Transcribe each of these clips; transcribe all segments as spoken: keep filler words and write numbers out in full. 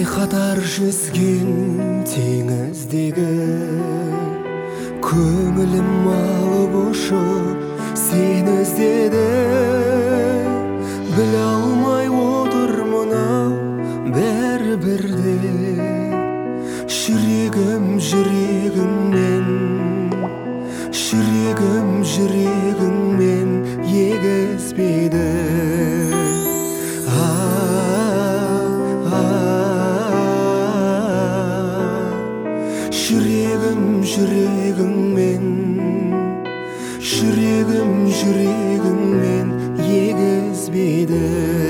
қатар жүзген теңіздегі көңілім алып ұшып сені іздеді. Біле алмай отыр мынау бәрібірде, жүрегім жүрегіңмен, жүрегім жүрегіңмен егізбеді. Жүрегім жүрегіңмен, жүрегім жүрегіңмен егізбеді.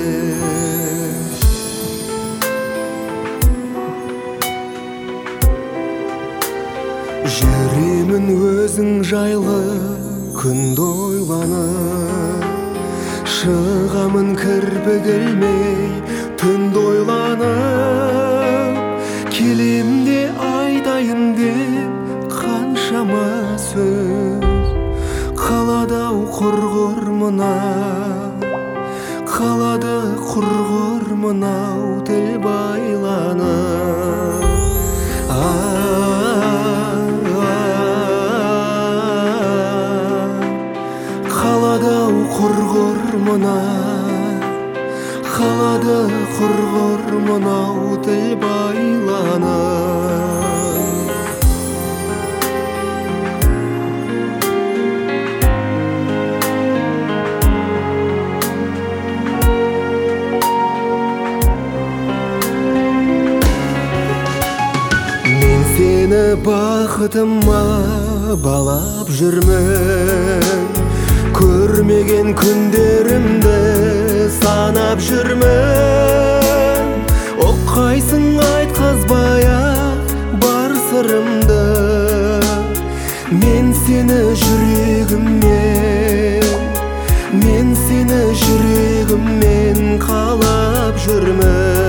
Жүремін өзің жайлы күнді ойланып, шығамын кірпік ілмей түнді ойланып. Келемде айтайын деп қаншама сөз, қалады құрғыр мынау, қалады құрғыр мынау тіл байланып. Қалады құрғыр мынау, қалады құрғыр мынау тіл байланып. Мен сені бақытыма балап жүрмін, көрмеген күндерімді санап жүрмін. Оққайсың айтқызбай-ақ бар сырымды, мен сені жүрегіммен, мен сені жүрегіммен қалап жүрмін.